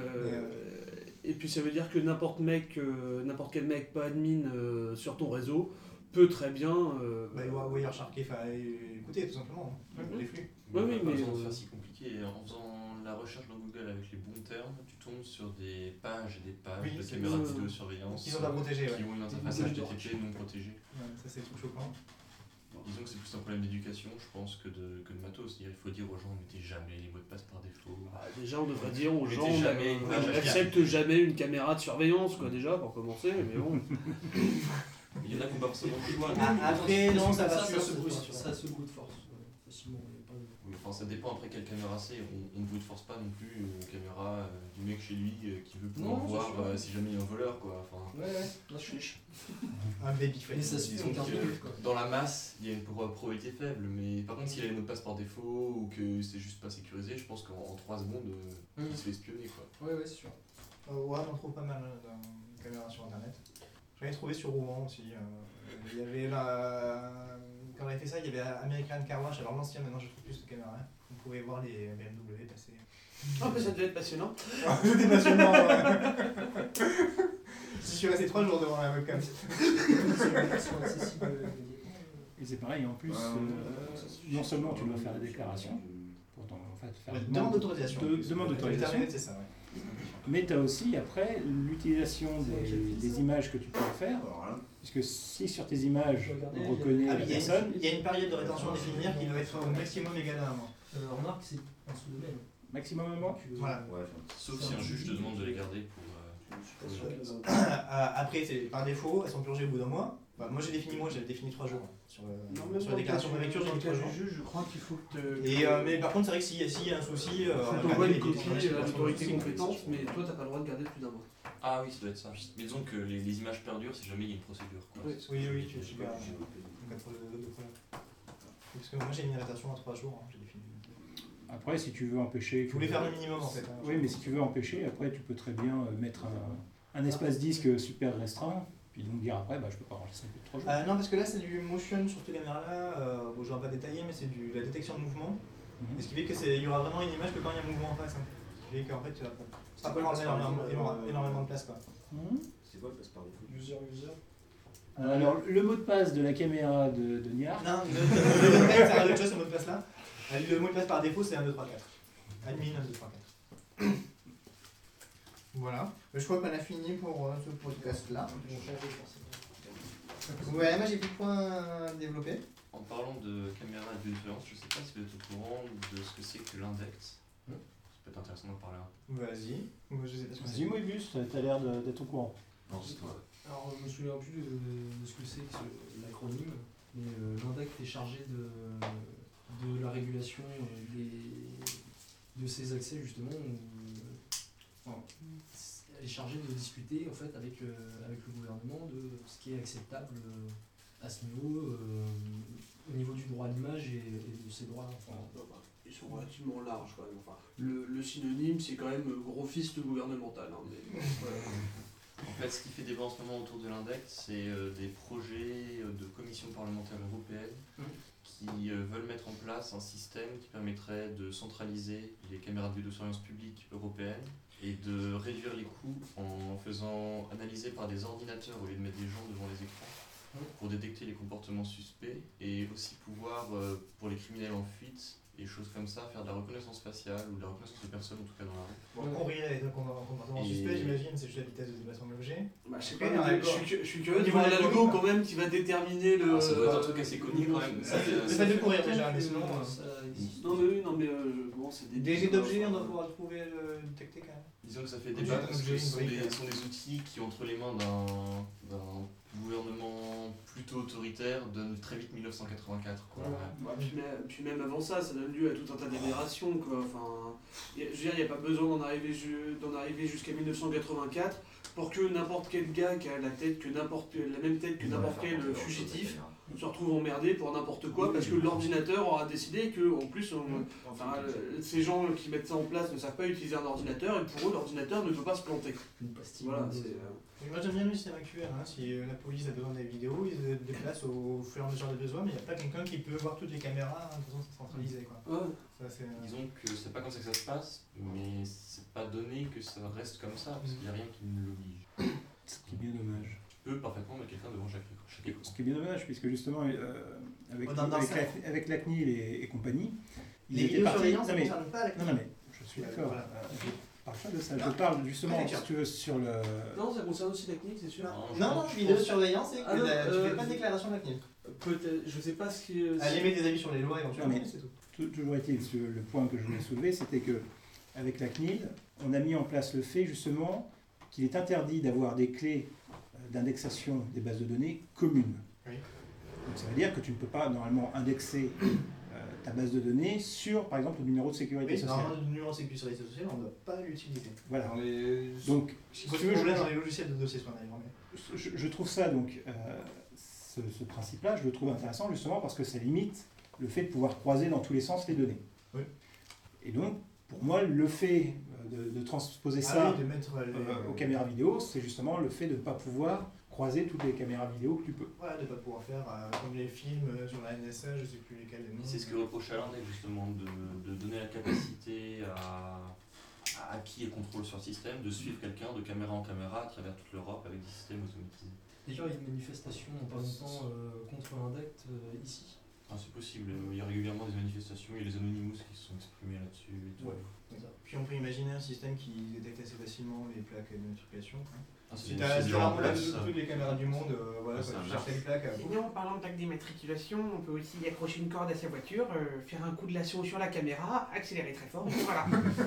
et puis ça veut dire que n'importe quel mec pas admin sur ton réseau peut très bien. Wiresharker, écoutez tout simplement, les flux. Oui, oui, Pas mais. besoin de faire si compliqué. En faisant la recherche dans Google avec les bons termes, tu tombes sur des pages et des pages Oui, de c'est caméras de ça. vidéosurveillance Qui sont pas protégés, qui ont une interface HTTP non protégée. Ça c'est tout choquant. Disons que c'est plus un problème d'éducation, je pense, que de matos. C'est-à-dire, il faut dire aux gens, mettez jamais les mots de passe par défaut. Déjà, on devrait dire aux Mettez gens, jamais une page n'accepte jamais une caméra de surveillance, quoi, déjà, pour commencer, mais bon. Il y en a qui n'ont pas forcément le choix. Après, non, ça va ça sur se brute force facilement. Il y a pas de- Oui, enfin, ça dépend après quelle caméra c'est. On ne brute force pas non plus une caméra du mec chez lui qui veut pouvoir Non, c'est voir sûr. si jamais il y a un voleur, quoi. Enfin, Ouais, là je suis. un baby face. Et ça se fait disons en 15 que minutes quoi. dans la masse, il y a une probabilité faible, mais par contre, s'il a les mots de passe par défaut ou que c'est juste pas sécurisé, je pense qu'en 3 secondes, il se fait espionner, quoi. Ouais, c'est sûr. Ouais, on trouve pas mal de caméras sur internet. J'en ai trouvé sur Rouen aussi. Il y avait quand on avait fait ça, il y avait American Car Wash, alors l'ancien, maintenant je trouve plus de caméras. On pouvait voir les BMW passer. Ah, mais ça devait être passionnant. C'était passionnant, ouais. Je suis resté 3 jours devant la webcam. Ils sont accessibles et c'est pareil, en plus, non seulement tu dois faire la déclaration, pour faire une Demande d'autorisation. demande d'autorisation, Internet, c'est ça, ouais. mais tu as aussi après l'utilisation des images que tu peux faire, Alors là, puisque si sur tes images Regardez, on reconnaît Ah, la oui, personne, il y a une période de rétention définie qui doit être au maximum égale à 1 mois. Remarque, c'est un sous-domaine. maximum un mois. Voilà. ouais, Sauf si un juge te demande de les garder pour. Après, c'est par défaut, elles sont purgées au bout d'un mois. Bah, moi j'ai défini j'avais défini 3 jours. Sur la déclaration de préfecture, j'ai mis 3 jours. Je crois qu'il faut que Et, mais par contre, c'est vrai que s'il y a un souci, tu envoies une copie à l'autorité compétente, mais toi t'as pas le droit de garder plus d'un mois. Ah oui, ça doit être ça. Mais disons que les images perdurent si jamais il y a une procédure, quoi. Oui. Oui, tu es super. Parce que moi j'ai mis une rétention à 3 jours, j'ai défini. Après, si tu veux empêcher... Je voulais faire le minimum en fait. Oui, mais si tu veux empêcher, après tu peux très bien mettre un espace disque super restreint, Puis donc dire après, je peux pas enregistrer plus de 3 jours. Non, parce que là, c'est du motion sur ces caméras-là. Bon, je ne vais pas détailler, mais c'est de la détection de mouvement. Et ce qui fait qu'il y aura vraiment une image que quand il y a un mouvement en face. Ce qui fait qu'en fait, ça peut prendre énormément de place. Quoi. C'est quoi le passe par défaut? User. Alors, le mot de passe de la caméra de Niar. Non, c'est un autre chose, ce mot de passe là. Le mot de passe par défaut, c'est 1, 2, 3, 4. Admin 1, 2, 3, 4. Voilà. Je crois qu'on a fini pour ce podcast-là. Ouais, moi j'ai plus de points à développer. En parlant de caméra de vidéosurveillance, je sais pas si vous êtes au courant de ce que c'est que l'index. Ça peut être intéressant d'en parler un peu. Vas-y. Moi je sais pas ce que c'est. Vas-y, Moebius, t'as l'air d'être au courant. Non, c'est toi. Alors, je me souviens plus de ce que c'est que l'acronyme, mais l'INDEC est chargé de la régulation de ces accès, justement. Elle est chargée de discuter en fait, avec le gouvernement de ce qui est acceptable à ce niveau, au niveau du droit à l'image et de ces droits. Ils sont relativement larges quand même. Enfin, le synonyme, c'est quand même gros fist gouvernemental. Hein, mais, En fait, ce qui fait débat en ce moment autour de l'index, c'est des projets de commission parlementaire européenne qui veulent mettre en place un système qui permettrait de centraliser les caméras de vidéosurveillance publique européennes et de réduire les coûts en faisant analyser par des ordinateurs au lieu de mettre des gens devant les écrans pour détecter les comportements suspects et aussi pouvoir, pour les criminels en fuite et choses comme ça, faire de la reconnaissance faciale ou de la reconnaissance de personnes en tout cas dans la rue. Bon, courir avec un comportement suspect, j'imagine, c'est juste la vitesse de déplacement de l'objet. Je sais pas, je suis curieux de voir l'algo quand même qui va déterminer le. Alors, ça doit être un truc assez connu quand même. C'est pas de courir déjà, mais sinon. Bon, c'est Des jets d'objets, on doit pouvoir le trouver, le détecter quand même. Disons que ça fait débat parce que ce sont des outils qui, entre les mains d'un gouvernement plutôt autoritaire, donnent très vite 1984. Quoi. Puis même avant ça, ça donne lieu à tout un tas d'aberrations. Enfin, je veux dire, il n'y a pas besoin d'en arriver jusqu'à 1984 pour que n'importe quel gars qui a la même tête que n'importe quel fugitif se retrouve emmerdé pour n'importe quoi parce que l'ordinateur aura décidé que, en plus, ces gens qui mettent ça en place ne savent pas utiliser un ordinateur et pour eux, l'ordinateur ne peut pas se planter. Une pastille. Voilà, moi j'aime bien le système actuel, si la police a besoin des vidéos, ils se déplacent au fur et à mesure des besoins, mais il n'y a pas quelqu'un qui peut voir toutes les caméras, de toute façon c'est centralisé. Quoi. Disons que c'est pas comme ça que ça se passe, mais c'est pas donné que ça reste comme ça, parce qu'il n'y a rien qui ne l'oblige. Ce qui est bien dommage. Tu peux parfaitement mettre quelqu'un devant chaque écran. Ce qui est bien dommage, puisque justement, avec la CNIL et compagnie, les vidéosurveillance ne concernent pas la CNIL. Non, mais je suis d'accord. Je parle pas de ça, je parle justement, si tu veux, sur le... Non, ça concerne aussi la CNIL, c'est sûr. Non, vidéosurveillance, c'est que tu fais pas de déclaration de la CNIL. Peut-être, je sais pas ce qui... Elle émet des avis sur les lois éventuellement, mais c'est tout. Toujours est-il, le point que je voulais soulever, c'était que avec la CNIL, on a mis en place le fait justement qu'il est interdit d'avoir des clés d'indexation des bases de données communes. Oui. Donc ça veut dire que tu ne peux pas normalement indexer ta base de données sur, par exemple, le numéro de sécurité sociale. Normalement, le numéro de sécurité sociale, on ne doit pas l'utiliser. Voilà. Donc, si tu veux, je l'ai dans les logiciels de dossier soin d'ailleurs. Je trouve ça donc, ce principe-là, je le trouve intéressant justement parce que ça limite le fait de pouvoir croiser dans tous les sens les données. Oui. Et donc, pour moi, le fait de transposer ça de mettre aux caméras vidéo, c'est justement le fait de ne pas pouvoir croiser toutes les caméras vidéo que tu peux. Voilà, de ne pas pouvoir faire comme les films sur la NSA, je ne sais plus lesquels. C'est ce que reproche à l'index justement, de donner la capacité à qui est contrôle sur le système, de suivre quelqu'un de caméra en caméra à travers toute l'Europe avec des systèmes automatisés. D'ailleurs, il y a une manifestation en pas longtemps contre l'INDEC ici. Ah, c'est possible, il y a régulièrement des manifestations, il y a les Anonymous qui se sont exprimés là-dessus et tout. Ouais. Puis on peut imaginer un système qui détecte assez facilement les plaques d'immatriculation. Si tu as toutes les caméras du monde, voilà, tu cherches une plaque. Sinon, en parlant de plaque d'immatriculation, on peut aussi accrocher une corde à sa voiture, faire un coup de lasso sur la caméra, accélérer très fort, et voilà.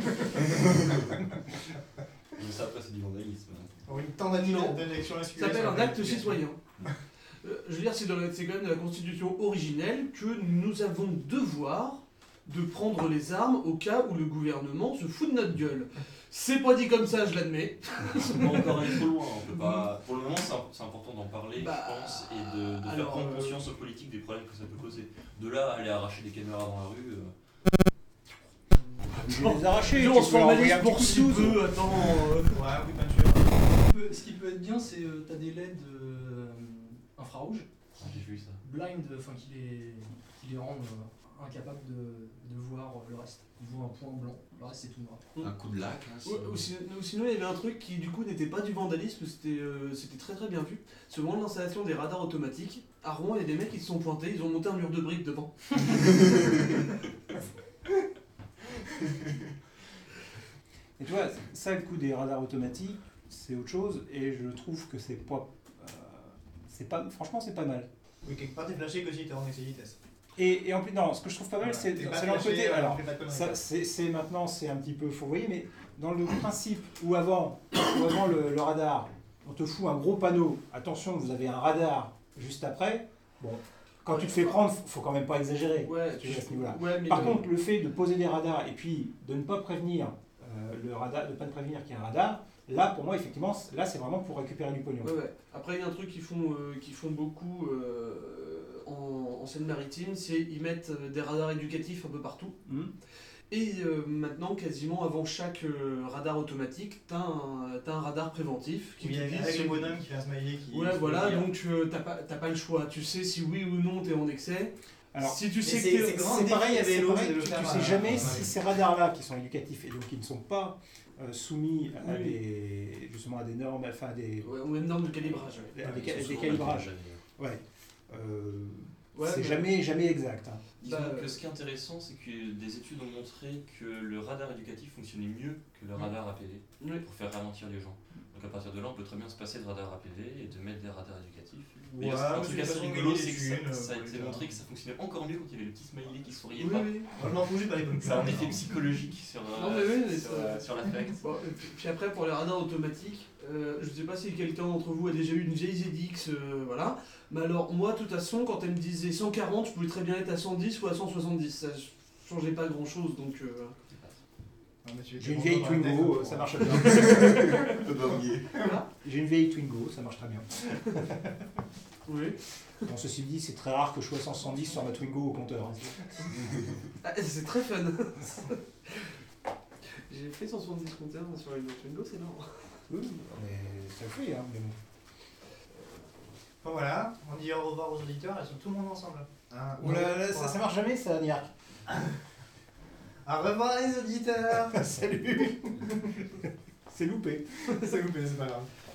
Mais ça, après, c'est du vandalisme. Une tentative d'injection ça s'appelle un acte citoyen. Je veux dire, c'est quand même de la Constitution originelle que nous avons devoir de prendre les armes au cas où le gouvernement se fout de notre gueule. C'est pas dit comme ça, je l'admets. On peut encore aller trop loin. On peut pas... Pour le moment, c'est important d'en parler, je pense, et de faire prendre conscience aux politiques des problèmes que ça peut causer. De là à aller arracher des caméras dans la rue... Je vais les arracher, on se formalise pour si peu, attends... Ouais, oui, peinture. ce qui peut être bien, c'est t'as des LED infrarouges Ah, j'ai vu ça. blind, enfin qui les rendent incapables de voir le reste. Ils voient un point blanc, le reste c'est tout noir. Un coup de lac. Hein, Sinon, il y avait un truc qui, du coup, n'était pas du vandalisme, c'était très très bien vu. C'est au moment de l'installation des radars automatiques. À Rouen, il y a des mecs qui se sont pointés, ils ont monté un mur de briques devant. Et tu vois, ça, le coup des radars automatiques, c'est autre chose, et je trouve que c'est pas, franchement, c'est pas mal. Oui, quelque part, t'es flashé que si t'es en excès de vitesse. Et en plus, non, ce que je trouve pas mal, c'est T'es pas dans le flashé, côté. Alors, fais pas de conneries, ça, quoi. c'est maintenant, c'est un petit peu fourvoyé, mais dans le principe où avant le radar, on te fout un gros panneau, attention, vous avez un radar juste après, bon, quand tu te fais prendre, faut quand même pas exagérer. Ouais, Tu vois, à ce niveau-là. ouais, mais Par contre, le fait de poser des radars et puis de ne pas prévenir le radar, de pas te prévenir qu'il y a un radar, là, pour moi, effectivement, là, c'est vraiment pour récupérer du pognon. ouais. Après, il y a un truc qu'ils font beaucoup en Seine-Maritime, c'est ils mettent des radars éducatifs un peu partout. Et maintenant, quasiment avant chaque radar automatique, t'as un radar préventif qui Oui, te dit avec si- le bonhomme qui fait un smiley qui. Ouais, qui voilà, peut dire. donc t'as pas le choix. Tu sais si oui ou non t'es en excès. Alors, si tu sais c'est- que c'est t'es- grand. C'est pareil, défi à vélo, c'est c'est de le tu faire sais à- jamais à- si ces radars-là qui sont éducatifs et donc qui ne sont pas soumis à Oui. justement à des normes, enfin à des, Ouais, ou une norme de calibrage. Ouais. à des, Ils sont des souvent calibrages. mal Ouais. Ouais, C'est mais- jamais exact. Hein. Disons Bah, que ce qui est intéressant, c'est que des études ont montré que le radar éducatif fonctionnait mieux que le radar APV Oui. pour faire ralentir les gens. Donc à partir de là, on peut très bien se passer de radar APV et de mettre des radars éducatifs. Ouais, D'ailleurs, un mais truc c'est assez une façon de rigolo, gagner c'est des que ça, thunes, ça a pour été les montré gens. que ça fonctionnait encore mieux quand il y avait le petit smiley qui souriait Oui, pas. oui. Moi, je m'en fous, j'ai pas les bonnes Ça a un couleurs. effet psychologique sur, Non, mais oui, mais ça- sur l'affect. Bon, et puis après, pour les radars automatiques, je sais pas si quelqu'un d'entre vous a déjà eu une vieille ZX, voilà. Mais alors, moi, de toute façon, quand elle me disait 140, je pouvais très bien être à 110 ou à 170. Ça changeait pas grand chose, donc. Non, mais tu- J'ai une tu vieille rentres dans la Twingo, tête, ça hein. marche bien. Peut pas oublier. J'ai une vieille Twingo, ça marche très bien. Oui. Bon, ceci dit, c'est très rare que je sois 170 sur ma Twingo au compteur. Hein. Ah, c'est très fun. J'ai fait 170 compteurs sur une Twingo, c'est marrant. Oui, mais ça le fait, hein. Mais bon. Bon, voilà, on dit au revoir aux auditeurs et sur tout le monde ensemble. Un, Oh là là, deux, ça trois. marche jamais, ça, Niark. Au revoir les auditeurs. Salut. C'est loupé. C'est loupé, c'est pas grave.